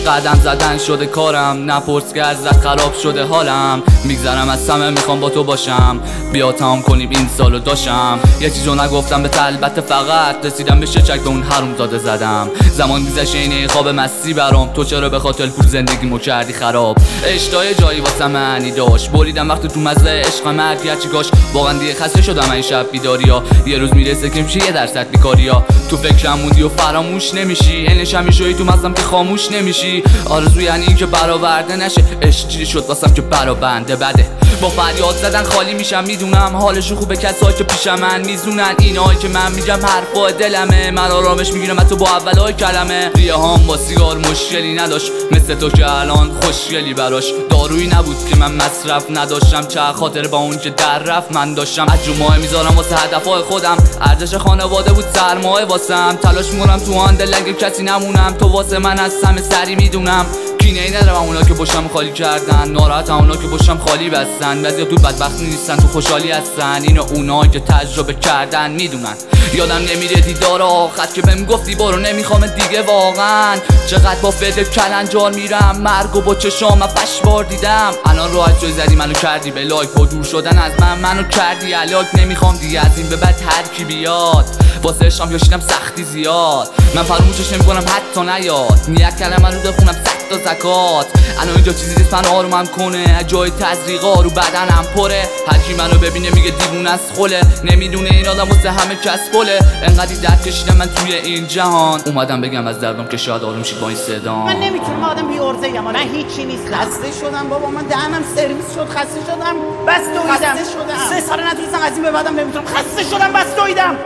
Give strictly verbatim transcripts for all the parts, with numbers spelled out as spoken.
قدم زدن شده کارم، نپرس که ازت خراب شده حالم. میگذرم از همه میخوام با تو باشم، بیا تمام کنیم این سالو داشم. یه چیزو نگفتم به البته فقط رسیدم به شچک به اون حرومزاده زدم. زمان میگذشت اینه خواب مستی برام، تو چرا به خاطر پول زندگیمو کردی خراب. اشتای جایی واسه معنی داشت، بریدم وقتی تو مزه عشق مرگ. هرچی کاش واقعا دیگه خسته شدم این شب بیداریا. یه روز میرسه که میشه یه درصد بیکاریا. تو فکرم موندی و فراموش نمیشی، اینش همیشه تو مغزم که خاموش نمیشی. آرزو یعنی این که برآورده نشه، عشق چیزی شد واسم که برآبنده بده. با فریاد زدن خالی میشم میدونم، حالشون خوبه کسایی که پیش من میزونن. اینایی که من میگم حرفای دلمه، من آرامش میگیرم حتی با اولای کلمه. ریه هام با سیگار مشکلی نداشت، مثل تو که الان خوشگلی براش. دارویی نبود که من مصرف نداشتم، چه خاطر با اون که در رفت من داشتم. از جمعه میذارم واسه هدفهای خودم، ارزش خانواده بود سرمایه واسم. تلاش میکنم تو آن دل اگه کسی نمونم، تو واسه من از همه سری میدونم. کینه ای ندارم اونا که باشم خالی کردن، ناراحت اونا که باشم خالی بستن. بعضیا تو بدبختی نیستن تو خوشحالی هستن، اینو اونایی که تجربه کردن میدونن. یادم نمیره دیدار آخر که بهم گفتی برو نمیخوام دیگه واقعا. چقدر با فکر کلنجار میرم، مرگو با چشام فش بار دیدم. الان راحت جای زدی منو کردی به لایک، با دور شدن از من منو کردی الاک. نمیخوام دیگه از این به بعد هر کی بیاد، واسه عشقم کشیدم سختی زیاد. من فراموشش نمیکنم حتی نیاد، نیت کردم من رو بخونم صد تا زکات. الان اینجا چیزی نیست من آرومم کنه، از جای تزریقا رو بدنم پره. هر کی منو ببینه میگه دیوونه است خله، نمیدونه این آدم واسه همه کس پله. انقدی درد کشیدم من توی این جهان، اومدم بگم از دردم که شاید آروم شید با این صدام. من نمیتونم آدم بی ارزه ام، من هیچی نیست. خسته شدم بابا، من دهنم سرویس شد، خسته شدم بس دویدم. سه سال نتونستم از این به بعدم نمیتونم، خسته شدم بس دویدم.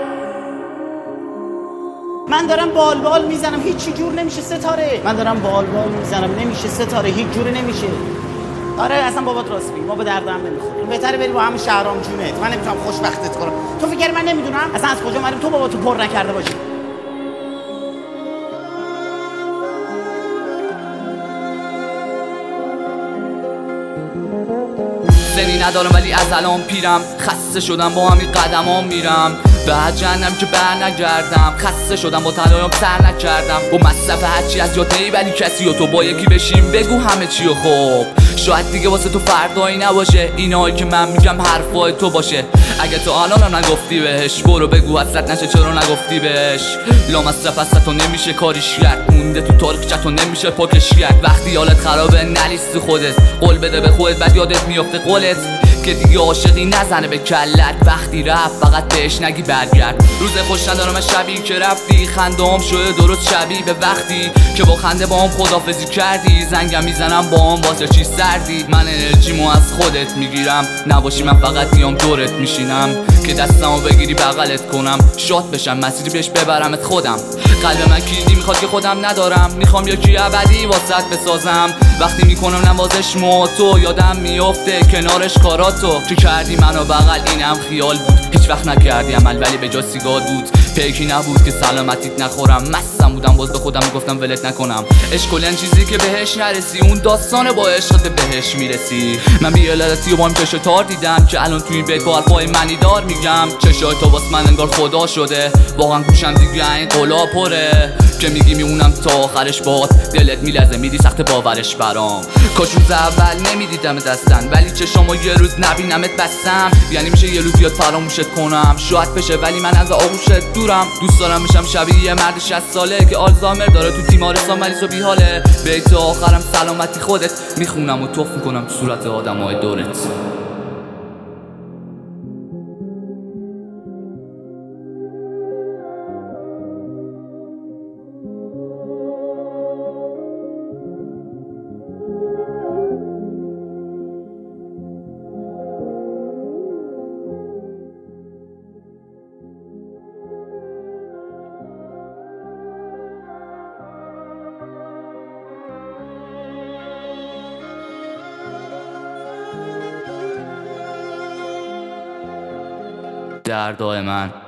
من دارم بال بال میزنم هیچ جور نمیشه ستاره. من دارم بال بال میزنم نمیشه ستاره، هیچ جور نمیشه. آره اصلا بابات راست میگه، ما به دردم نمیخوریم. بهتره بریم با همون شهرام جونت. من نمیتونم خوشبختت کنم. تو فکر من نمیدونم اصلا از کجا اومدیم تو باباتو پر نکرده باشی. سنی ندارم ولی از الان پیرم، خسته شدم با همین قدمام میرم. بعد جهنم که بر نگردم، خسته شدم با تنهایی‌ام سر نکردم. با مصرف هرچی از یاد نمیبری کسی و تو با یکی بشیم بگو همه چی و خوب. شاید دیگه واسه تو فردایی نباشه، اینایی که من میگم حرفای تو باشه. اگه تو الانم نگفتی بهش برو بگو حسرت نشه چرا نگفتی بهش. لا مصرف از تو نمیشه کاریش کرد، مونده تو تاریخ تو نمیشه پاکش کرد. وقتی حالت خرابه نلیست خودت، قول بده به خودت بعد یادت میافته قولت که دیگه عاشقی نزنه به کلت. وقتی رفت فقط بهش نگی برگرد. روز خوش ندارم از شبی که رفتی، خنده‌ام شده درست شبیه به وقتی که با خنده با هم خدافظی کردی. زنگم میزنم با هم واسه چی سردی، من انرژیمو از خودت میگیرم. نباشی من فقط میام دورت میشینم که دستمو بگیری بغلت کنم، شاد بشم مسیری بهش ببرمت خودم. قلب من کلیدی میخواد که خودم ندارم، میخوام یکی ابدی واسط بسازم. وقتی میکنم نوازش مو تو یادم میافته کنارش کاراتو که کردی منو بغل، اینم خیال بود هیچ وقت نکردی عمل، ولی به جا سیگار بود. پیکی نبود که سلامتیت نخورم، مستم بودم باز به خودم میگفتم ولت نکنم. عشق کلن چیزی که بهش نرسی، اون داستانه با عشقت بهش میرسی. من بی‌عدالتی و با این چشم تار دیدم که الان توی بیت با حرفای معنی دار میگم. چشای تو واس من انگار خدا شده، واقعا گوشم دیگه این قلا پره که میگی میمونم تا آخرش باد. دلت میلرزه میدی سخت باورش برام. کاش روز اول نمیدیدم دستن، ولی چشامو یه روز نبینمت بستم. یعنی میشه یه روز بیاد فراموشت کنم، شاید بشه ولی من از آغوشت دورم. دوست دارم بشم شبیه یه مرد شصت ساله که آلزایمر داره تو تیمارستان مریض و بیحاله. بیت آخرم سلامتی خودت میخونم و توف میکنم تو صورت آدمای دورت. دردای من